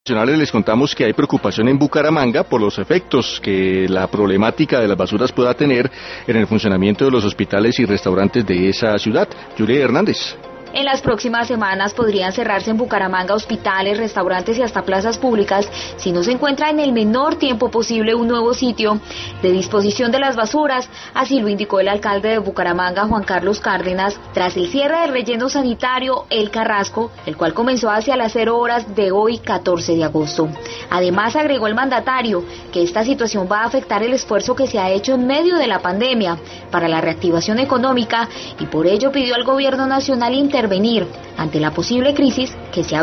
Les contamos que hay preocupación en Bucaramanga por los efectos que la problemática de las basuras pueda tener en el funcionamiento de los hospitales y restaurantes de esa ciudad. Julia Hernández. En las próximas semanas podrían cerrarse en Bucaramanga hospitales, restaurantes y hasta plazas públicas si no se encuentra en el menor tiempo posible un nuevo sitio de disposición de las basuras. Así lo indicó el alcalde de Bucaramanga, Juan Carlos Cárdenas, tras el cierre del relleno sanitario El Carrasco, el cual comenzó hacia las 0 horas de hoy, 14 de agosto. Además, agregó el mandatario que esta situación va a afectar el esfuerzo que se ha hecho en medio de la pandemia para la reactivación económica y por ello pidió al gobierno nacional intervenir ante la posible crisis que se